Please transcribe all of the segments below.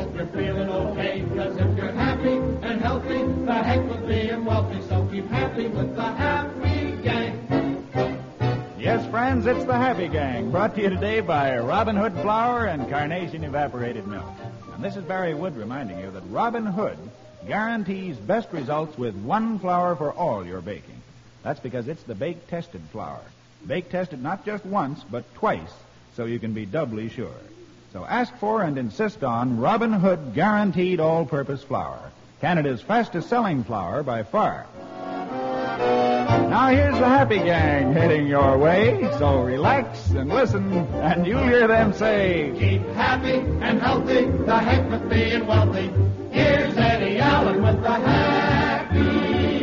hope you're feeling okay. Cause if you're happy and healthy, the heck with being wealthy. So keep happy with the Happy Gang. Yes, friends, it's the Happy Gang, brought to you today by Robin Hood Flour and Carnation Evaporated Milk. And this is Barry Wood reminding you that Robin Hood guarantees best results with one flour for all your baking. That's because it's the bake-tested flour. Bake-tested not just once, but twice, so you can be doubly sure. So ask for and insist on Robin Hood Guaranteed All-Purpose Flour, Canada's fastest-selling flour by far. Now here's the Happy Gang heading your way, so relax and listen, and you'll hear them say, keep happy and healthy, the heck with being wealthy. Here's Eddie Allen with the Happy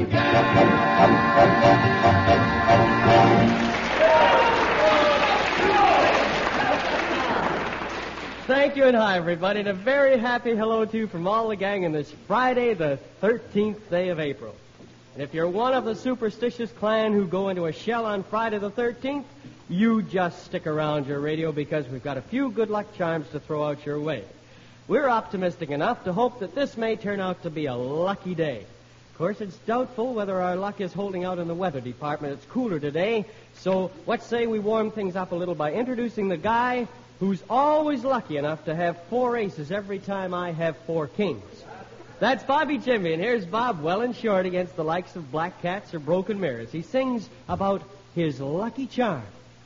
Gang. Thank you and hi, everybody, and a very happy hello to you from all the gang on this Friday, the 13th day of April. And if you're one of the superstitious clan who go into a shell on Friday the 13th, you just stick around your radio because we've got a few good luck charms to throw out your way. We're optimistic enough to hope that this may turn out to be a lucky day. Of course, it's doubtful whether our luck is holding out in the weather department. It's cooler today, so let's say we warm things up a little by introducing the guy who's always lucky enough to have 4 aces every time I have 4 kings. That's Bobby Jimmy, and here's Bob well and short against the likes of black cats or broken mirrors. He sings about his lucky charm.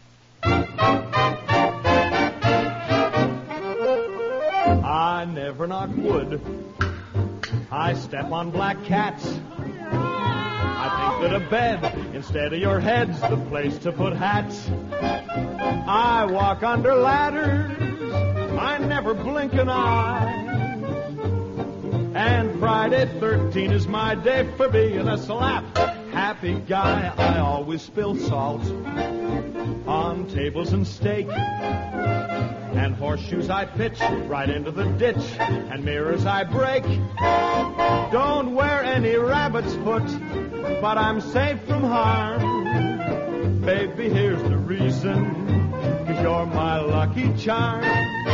I never knock wood. I step on black cats. I think that a bed instead of your head's the place to put hats. I walk under ladders. I never blink an eye. And Friday 13 is my day for being a slap happy guy. I always spill salt on tables and steak. And horseshoes I pitch right into the ditch. And mirrors I break. Don't wear any rabbit's foot, but I'm safe from harm. Baby, here's the reason. 'Cause you're my lucky charm.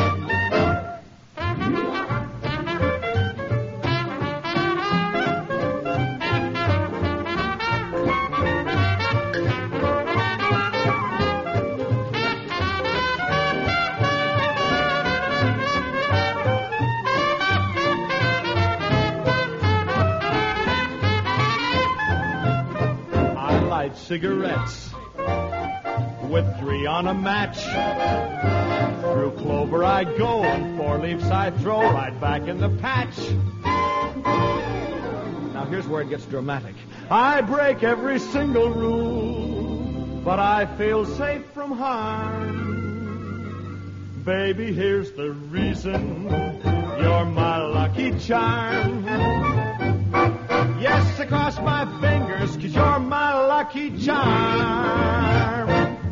I light cigarettes with 3 on a match. Through clover I go, and 4 leaves I throw right back in the patch. Now here's where it gets dramatic. I break every single rule, but I feel safe from harm. Baby, here's the reason. You're my lucky charm. Yes, across my fingers, 'cause you're my lucky charm.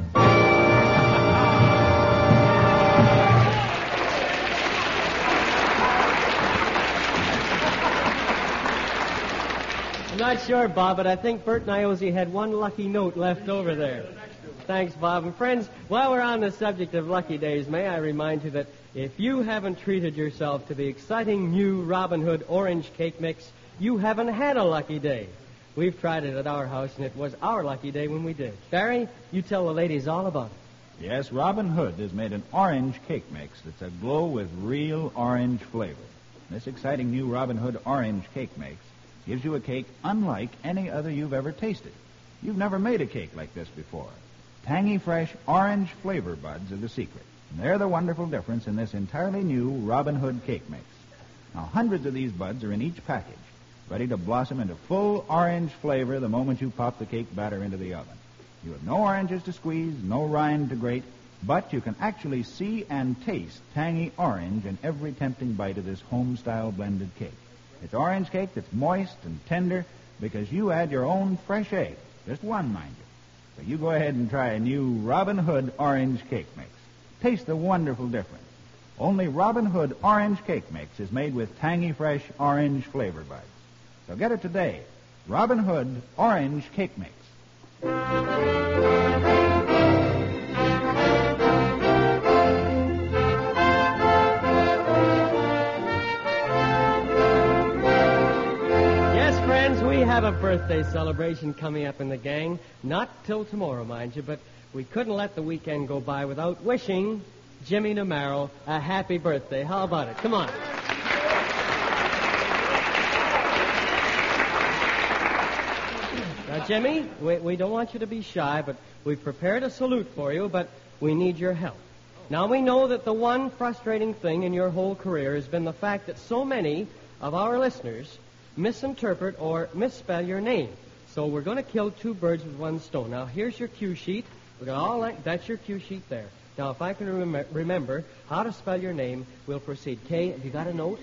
I'm not sure, Bob, but I think Bert Niozzi had 1 lucky note left over there. Thanks, Bob. And friends, while we're on the subject of lucky days, may I remind you that if you haven't treated yourself to the exciting new Robin Hood Orange Cake Mix, you haven't had a lucky day. We've tried it at our house, and it was our lucky day when we did. Barry, you tell the ladies all about it. yes, Robin Hood has made an orange cake mix that's aglow with real orange flavor. This exciting new Robin Hood Orange Cake Mix gives you a cake unlike any other you've ever tasted. You've never made a cake like this before. Tangy, fresh orange flavor buds are the secret. And they're the wonderful difference in this entirely new Robin Hood Cake Mix. Now, hundreds of these buds are in each package, ready to blossom into full orange flavor the moment you pop the cake batter into the oven. You have no oranges to squeeze, no rind to grate, but you can actually see and taste tangy orange in every tempting bite of this home-style blended cake. It's orange cake that's moist and tender because you add your own fresh egg. Just one, mind you. So you go ahead and try a new Robin Hood Orange Cake Mix. Taste the wonderful difference. Only Robin Hood Orange Cake Mix is made with tangy, fresh orange flavor buds. So get it today. Robin Hood Orange Cake Mix. have a birthday celebration coming up in the gang. Not till tomorrow, mind you, but we couldn't let the weekend go by without wishing Jimmy Namaro a happy birthday. How about it? Come on. Now, Jimmy, we don't want you to be shy, but we've prepared a salute for you, but we need your help. Now, we know that the one frustrating thing in your whole career has been the fact that so many of our listeners misinterpret or misspell your name. So we're going to kill two birds with one stone. Now, here's your cue sheet. We're going to all that's your cue sheet there. Now, if I can remember how to spell your name, we'll proceed. K, have you got a note?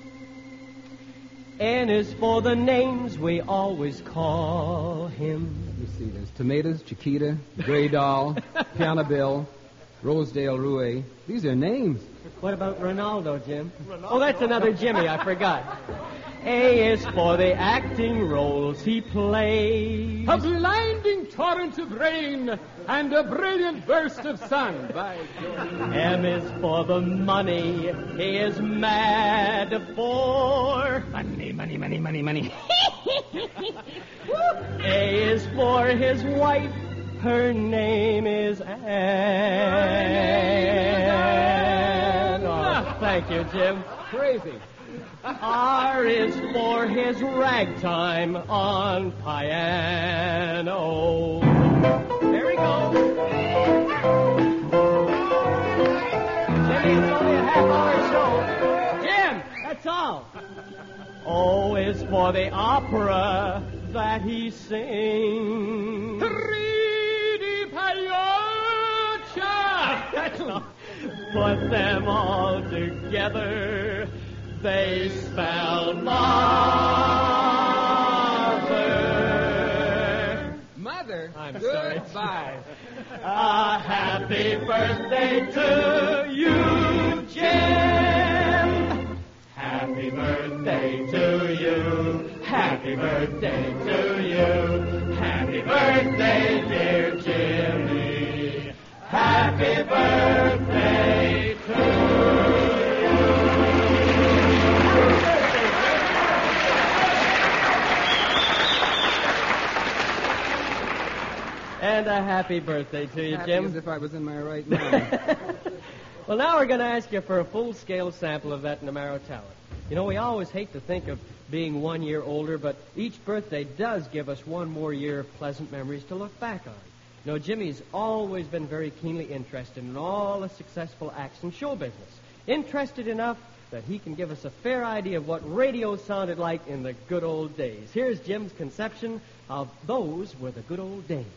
N is for the names we always call him. Let me see. There's Tomatoes, Chiquita, Gray Doll, Piano Bill, Rosedale Rue. These are names. What about Ronaldo, Jim? Oh, that's another Jimmy. I forgot. A is for the acting roles he plays. A blinding torrent of rain and a brilliant burst of sun. By George. M is for the money he is mad for. Money, money, money, money, money. A is for his wife. Her name is Anne. Oh, thank you, Jim. Crazy. R is for his ragtime on piano. There we go. Jimmy, it's only a half-hour show. Jim, that's all. O is for the opera that he sings. Ridi Pagliaccia. Put them all together. They spell mother. Mother? I'm sorry. Goodbye. A happy birthday to you, Jim. Happy birthday to you. Happy birthday to you. Happy birthday, dear Jimmy. Happy birthday to you. And a happy birthday to you, Happy Jim. as if I was in my right mind. Well, now we're going to ask you for a full-scale sample of that Namaro talent. You know, we always hate to think of being 1 year older, but each birthday does give us one more year of pleasant memories to look back on. You know, Jimmy's always been very keenly interested in all the successful acts in show business. Interested enough that he can give us a fair idea of what radio sounded like in the good old days. Here's Jim's conception of those were the good old days.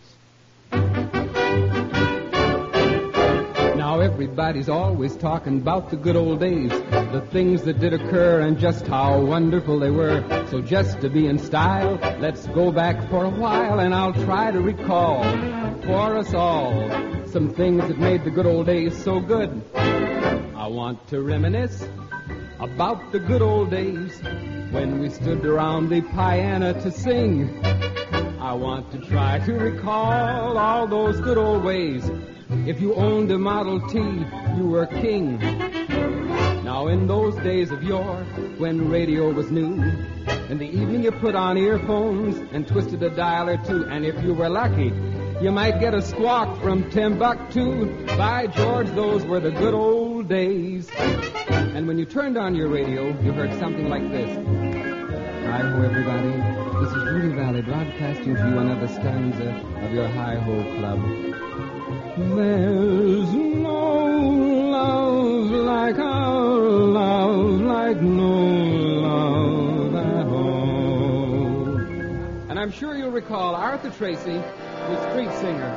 Now everybody's always talking about the good old days, the things that did occur and just how wonderful they were. So just to be in style, let's go back for a while and I'll try to recall for us all some things that made the good old days so good. I want to reminisce about the good old days when we stood around the piano to sing. I want to try to recall all those good old ways. If you owned a Model T, you were king. Now in those days of yore, when radio was new, in the evening you put on earphones and twisted a dial or two, and if you were lucky, you might get a squawk from Timbuktu. By George, those were the good old days. And when you turned on your radio, you heard something like this. Hi-ho, everybody. This is Rudy Valley broadcasting to you another stanza of your Hi-Ho Club. There's no love like our love, like no love at all. And I'm sure you'll recall Arthur Tracy, the street singer.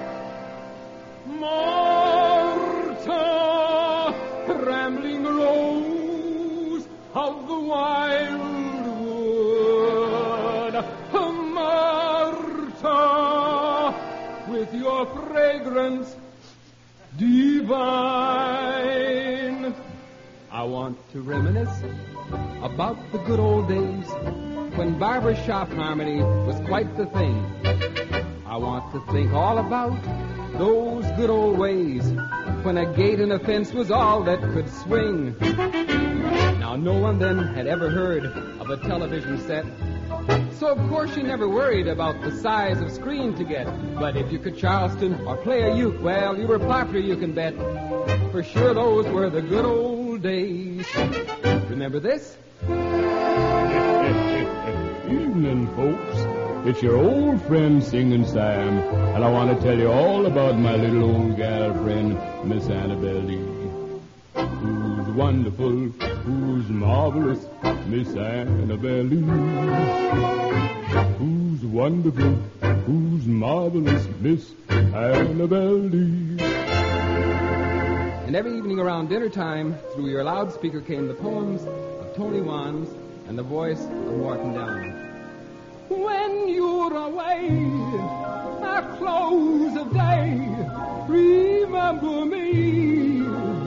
Martha, rambling rose of the wild wood, Martha, with your fragrance divine. I want to reminisce about the good old days when barbershop harmony was quite the thing. I want to think all about those good old ways when a gate and a fence was all that could swing. Now, no one then had ever heard of a television set So, of course, you never worried about the size of screen to get. But if you could Charleston or play a uke, well, you were popular, you can bet. For sure, those were the good old days. Remember this? Evening, folks. It's your old friend Singing Sam, and I want to tell you all about my little old gal friend, Miss Annabelle Lee. Who's wonderful, who's marvelous, Miss Annabelle Lee. Who's wonderful, who's marvelous, Miss Annabelle Lee. And every evening around dinner time, through your loudspeaker came the poems of Tony Wands and the voice of Morton Down. When you're away at close of day, remember me.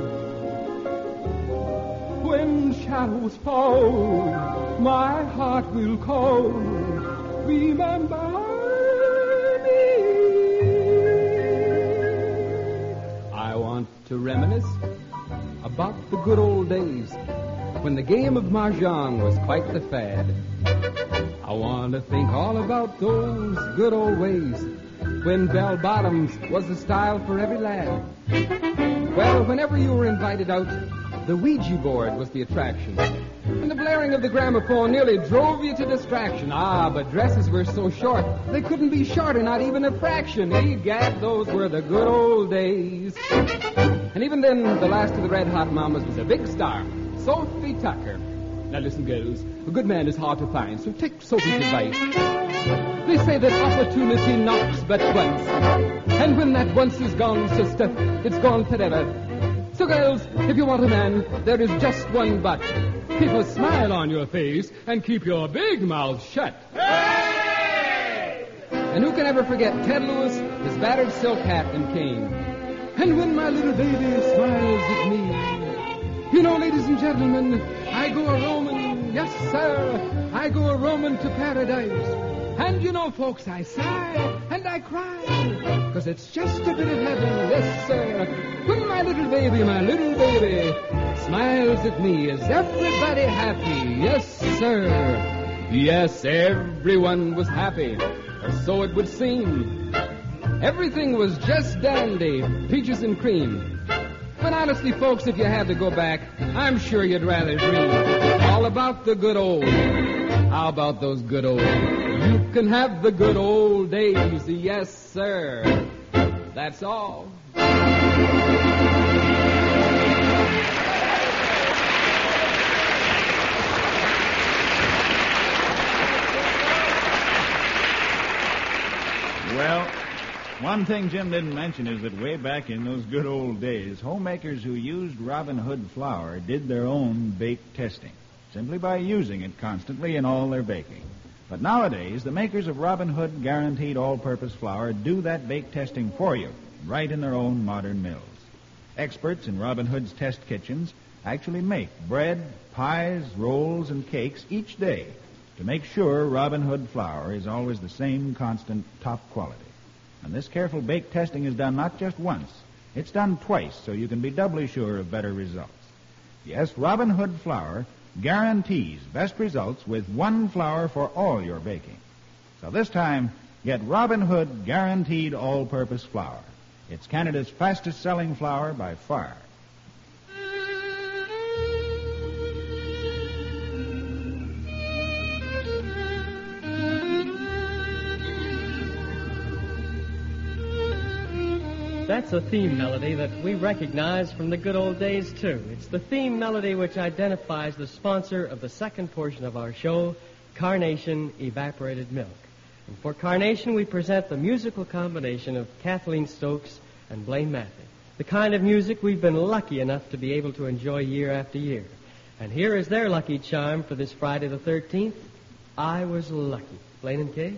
When shadows fall, my heart will call, remember me. I want to reminisce about the good old days when the game of mahjong was quite the fad. I want to think all about those good old ways when bell bottoms was the style for every lad. Well, whenever you were invited out, the Ouija board was the attraction. And the blaring of the gramophone nearly drove you to distraction. Ah, but dresses were so short, they couldn't be shorter, not even a fraction. Egad, those were the good old days. And even then, the last of the Red Hot Mamas was a big star, Sophie Tucker. Now listen, girls, a good man is hard to find, so take Sophie's advice. They say that opportunity knocks but once, and when that once is gone, sister, it's gone forever. So, girls, if you want a man, there is just one but. Keep a smile on your face and keep your big mouth shut. Hey! And who can ever forget Ted Lewis, his battered silk hat and cane? And when my little baby smiles at me, you know, ladies and gentlemen, I go a-roaming, yes, sir, I go a-roaming to paradise. And you know, folks, I sigh and I cry, 'cause it's just a bit of heaven, yes, sir. When my little baby smiles at me, is everybody happy? Yes, sir. Yes, everyone was happy, or so it would seem. Everything was just dandy, peaches and cream. But honestly, folks, if you had to go back, I'm sure you'd rather dream all about the good old. How about those good old? You can have the good old days, yes, sir. That's all. Well, one thing Jim didn't mention is that way back in those good old days, homemakers who used Robin Hood flour did their own bake testing, simply by using it constantly in all their baking. But nowadays, the makers of Robin Hood guaranteed all-purpose flour do that bake testing for you, right in their own modern mills. Experts in Robin Hood's test kitchens actually make bread, pies, rolls, and cakes each day to make sure Robin Hood flour is always the same constant top quality. And this careful bake testing is done not just once, it's done twice, so you can be doubly sure of better results. Yes, Robin Hood flour guarantees best results with one flour for all your baking. So this time, get Robin Hood guaranteed all-purpose flour. It's Canada's fastest-selling flour by far. That's a theme melody that we recognize from the good old days, too. It's the theme melody which identifies the sponsor of the second portion of our show, Carnation Evaporated Milk. And for Carnation, we present the musical combination of Kathleen Stokes and Blaine Matthey, the kind of music we've been lucky enough to be able to enjoy year after year. And here is their lucky charm for this Friday the 13th, I Was Lucky. Blaine and Kay?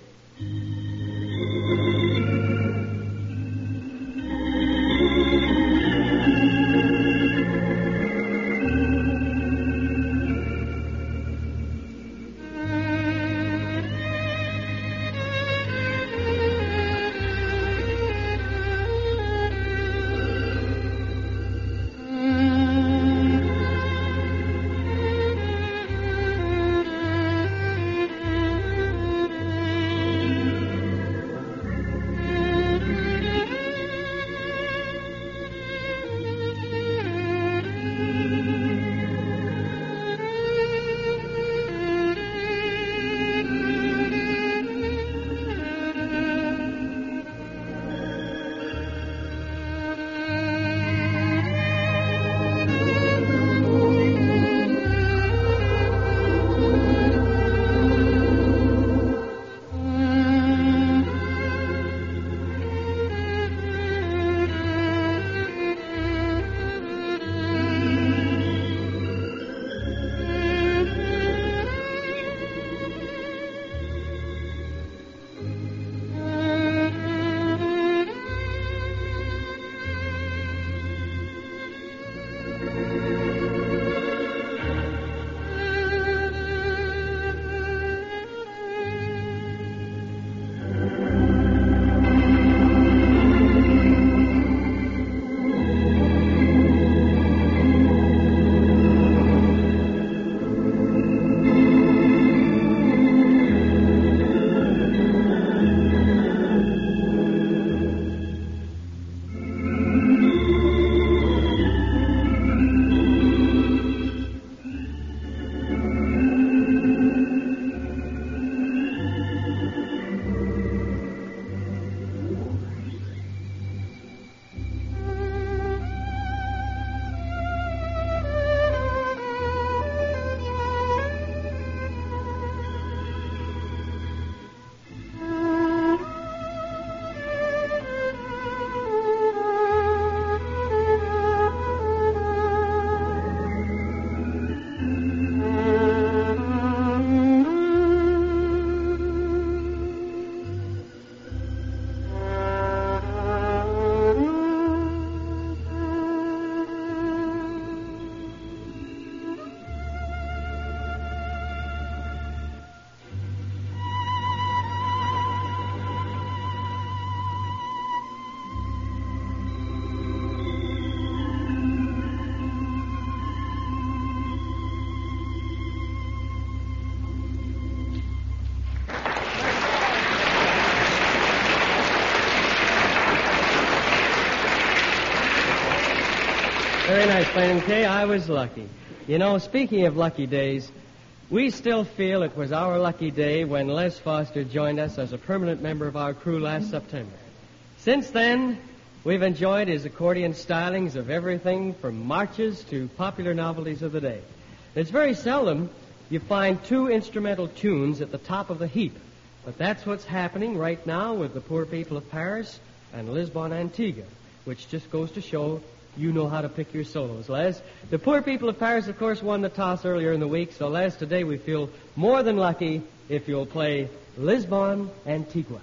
explaining, Kay, I was lucky. You know, speaking of lucky days, we still feel it was our lucky day when Les Foster joined us as a permanent member of our crew last September. Since then, we've enjoyed his accordion stylings of everything from marches to popular novelties of the day. It's very seldom you find two instrumental tunes at the top of the heap, but that's what's happening right now with the Poor People of Paris and Lisbon Antigua, which just goes to show you know how to pick your solos, Les. The Poor People of Paris, of course, won the toss earlier in the week, so Les, today we feel more than lucky if you'll play Lisbon Antigua.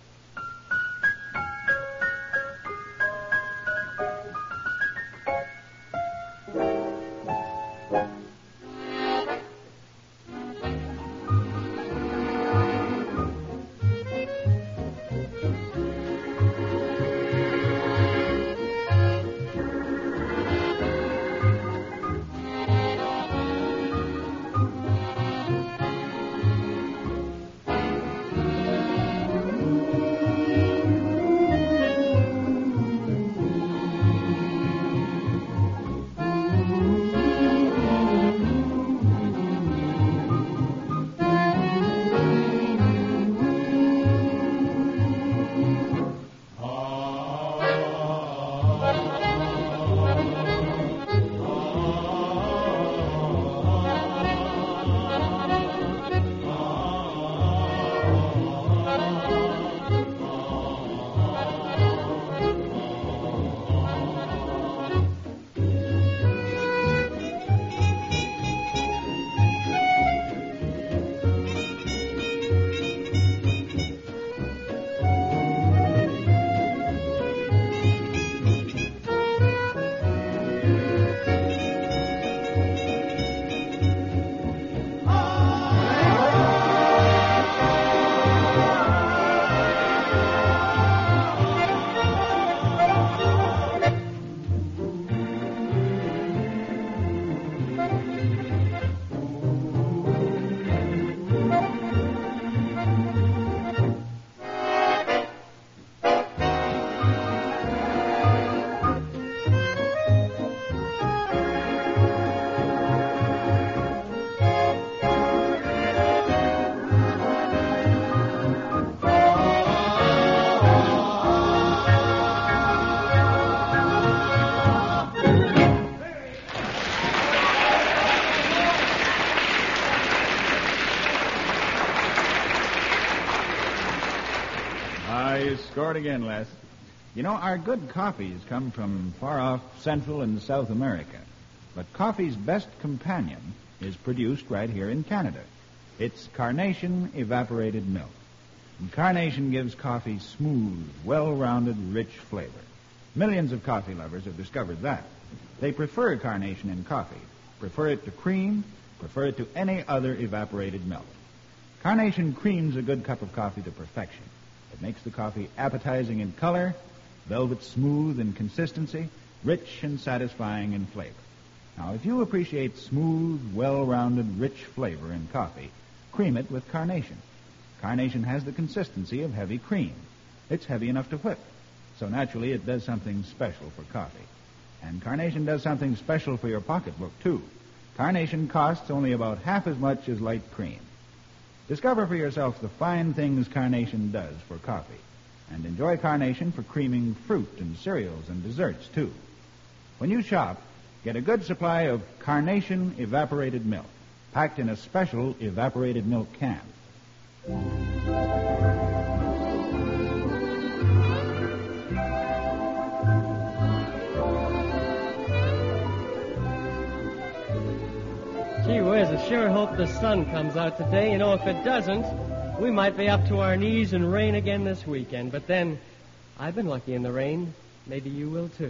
You scored again, Les. You know, our good coffees come from far off Central and South America. But coffee's best companion is produced right here in Canada. It's Carnation evaporated milk. And Carnation gives coffee smooth, well-rounded, rich flavor. Millions of coffee lovers have discovered that. They prefer Carnation in coffee, prefer it to cream, prefer it to any other evaporated milk. Carnation creams a good cup of coffee to perfection. It makes the coffee appetizing in color, velvet smooth in consistency, rich and satisfying in flavor. Now, if you appreciate smooth, well-rounded, rich flavor in coffee, cream it with Carnation. Carnation has the consistency of heavy cream. It's heavy enough to whip, so naturally it does something special for coffee. And Carnation does something special for your pocketbook, too. Carnation costs only about half as much as light cream. Discover for yourself the fine things Carnation does for coffee, and enjoy Carnation for creaming fruit and cereals and desserts, too. When you shop, get a good supply of Carnation evaporated milk, packed in a special evaporated milk can. Gee whiz, I sure hope the sun comes out today. You know, if it doesn't, we might be up to our knees in rain again this weekend. But then, I've been lucky in the rain. Maybe you will, too.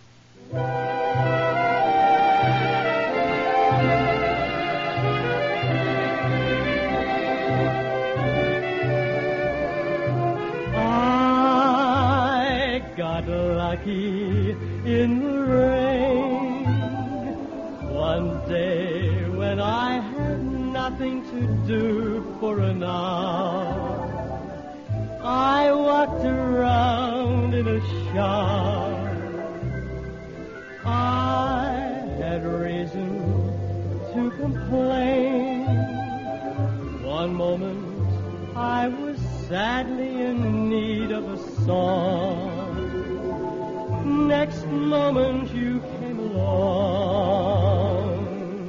I got lucky in the rain one day when I had nothing to do for an hour. I walked around in a shower. I had reason to complain. One moment I was sadly in need of a song. Next moment you came along.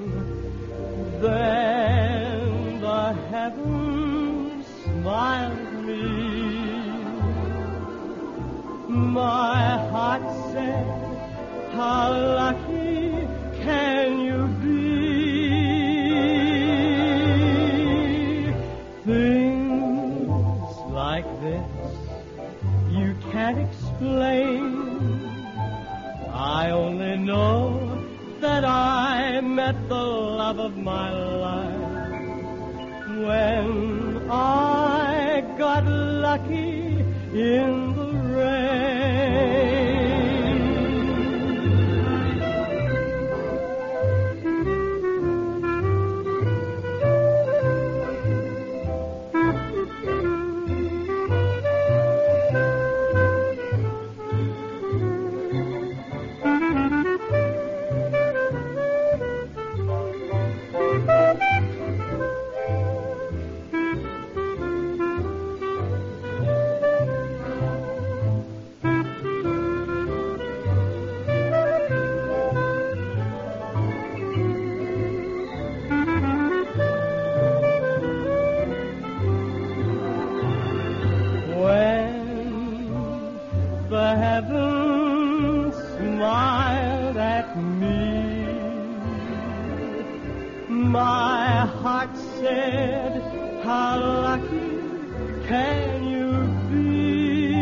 Then the heavens smiled at me. My heart said, how lucky can you be? Things like this you can't explain. I only know that I met the love of my life when I got lucky in the rain. The heavens smiled at me. My heart said, how lucky can you be?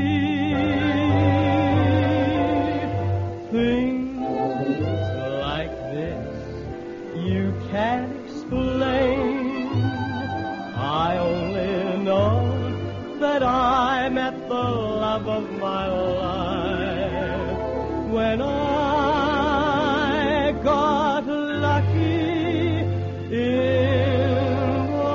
Things like this you can't explain. I only know that I met the love of my life when I got lucky in the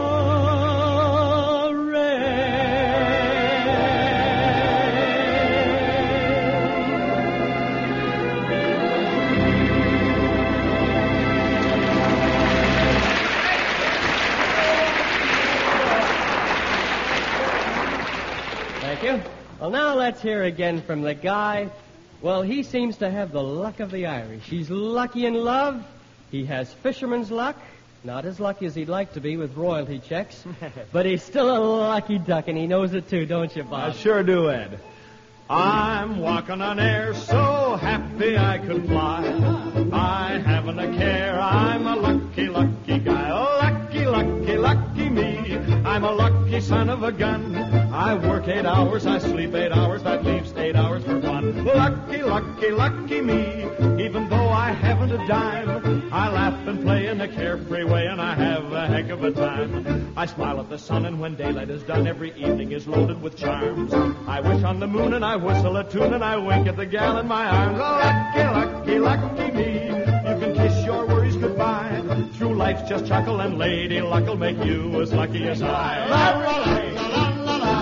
Thank you. Well, now let's hear again from the guy. Well, he seems to have the luck of the Irish. He's lucky in love. He has fisherman's luck. Not as lucky as he'd like to be with royalty checks. But he's still a lucky duck, and he knows it too, don't you, Bob? I sure do, Ed. I'm walking on air, so happy I could fly. I haven't a care. I'm a lucky, lucky guy. Oh, lucky, lucky, lucky me. I'm a lucky son of a gun. I work 8 hours, I sleep 8 hours. That leaves 8 hours for fun. Lucky, lucky, lucky me. Even though I haven't a dime, I laugh and play in a carefree way, and I have a heck of a time. I smile at the sun, and when daylight is done, every evening is loaded with charms. I wish on the moon, and I whistle a tune, and I wink at the gal in my arms. Oh, lucky, lucky, lucky me. You can kiss your worries goodbye. Through life's just chuckle, and Lady Luck'll make you as lucky as I. La, la, la, la, la, la, la.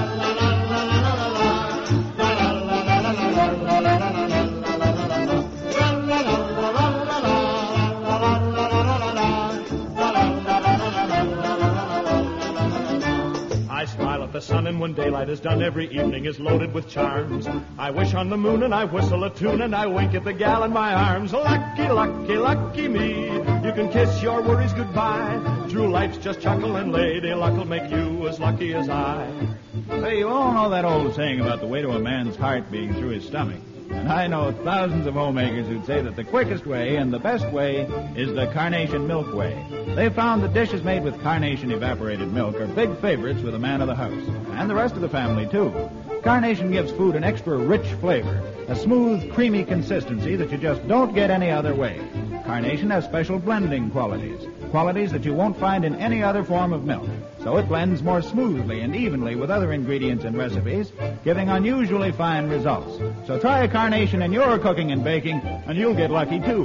I smile at the sun, and when daylight is done, every evening is loaded with charms. I wish on the moon, and I whistle a tune, and I wink at the gal in my arms. Lucky, lucky, lucky me. You can kiss your worries goodbye. Through life's just chuckle, and Lady Luck'll make you as lucky as I. Say, you all know that old saying about the way to a man's heart being through his stomach. And I know thousands of homemakers who'd say that the quickest way and the best way is the Carnation Milk way. They found that dishes made with Carnation evaporated milk are big favorites with the man of the house, and the rest of the family, too. Carnation gives food an extra rich flavor, a smooth, creamy consistency that you just don't get any other way. Carnation has special blending qualities that you won't find in any other form of milk. So it blends more smoothly and evenly with other ingredients and recipes, giving unusually fine results. So try a Carnation in your cooking and baking, and you'll get lucky, too.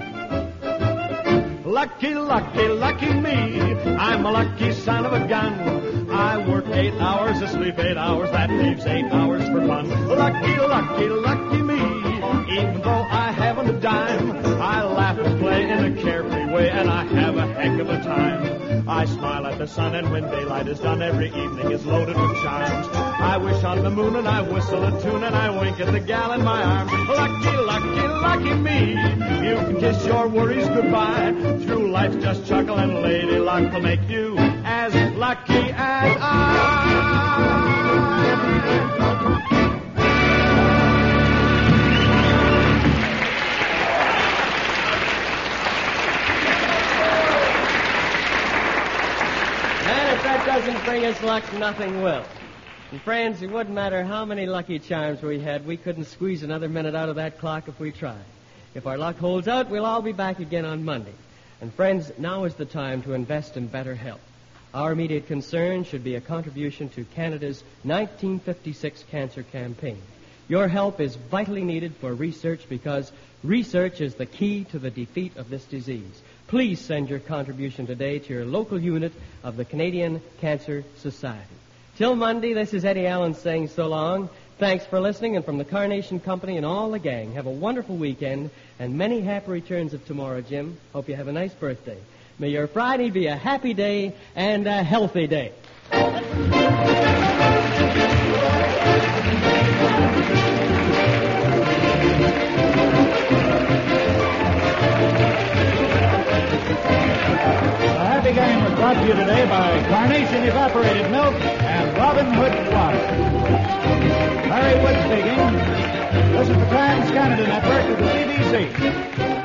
Lucky, lucky, lucky me. I'm a lucky son of a gun. I work 8 hours, I sleep 8 hours. That leaves 8 hours for fun. Lucky, lucky, lucky me. Even though I haven't a dime, I laugh and play away and I have a heck of a time. I smile at the sun, and when daylight is done, every evening is loaded with charms. I wish on the moon, and I whistle a tune, and I wink at the gal in my arms. Lucky, lucky, lucky me. You can kiss your worries goodbye. Through life just chuckle, and Lady Luck will make you as lucky as I. Doesn't bring us luck, nothing will. And friends, it wouldn't matter how many lucky charms we had, we couldn't squeeze another minute out of that clock if we tried. If our luck holds out, we'll all be back again on Monday. And friends, now is the time to invest in better health. Our immediate concern should be a contribution to Canada's 1956 cancer campaign. Your help is vitally needed for research because research is the key to the defeat of this disease. Please send your contribution today to your local unit of the Canadian Cancer Society. Till Monday, this is Eddie Allen saying so long. Thanks for listening, and from the Carnation Company and all the gang, have a wonderful weekend and many happy returns of tomorrow, Jim. Hope you have a nice birthday. May your Friday be a happy day and a healthy day. The Gang was brought to you today by Carnation Evaporated Milk and Robin Hood Water. Larry Wood speaking. This is the Trans-Canada Network of the CBC.